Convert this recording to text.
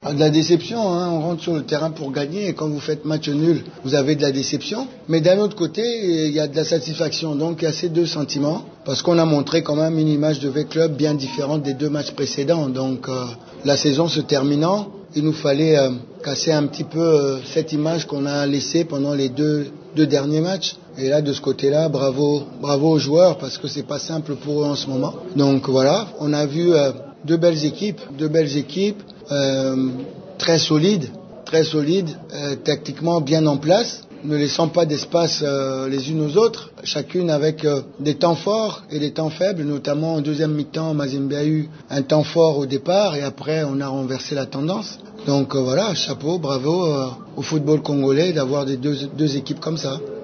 De la déception, hein. On rentre sur le terrain pour gagner et quand vous faites match nul, vous avez de la déception. Mais d'un autre côté, il y a de la satisfaction. Donc il y a ces deux sentiments parce qu'on a montré quand même une image de V-Club bien différente des deux matchs précédents. Donc la saison se terminant, il nous fallait casser un petit peu cette image qu'on a laissée pendant les deux derniers matchs. Et là, de ce côté-là, bravo aux joueurs parce que c'est pas simple pour eux en ce moment. Donc voilà, on a vu deux belles équipes, très solides, tactiquement bien en place, ne laissant pas d'espace les unes aux autres, chacune avec des temps forts et des temps faibles, notamment en deuxième mi-temps, Mazembe a eu un temps fort au départ et après on a renversé la tendance. Donc voilà, chapeau, bravo au football congolais d'avoir des deux équipes comme ça.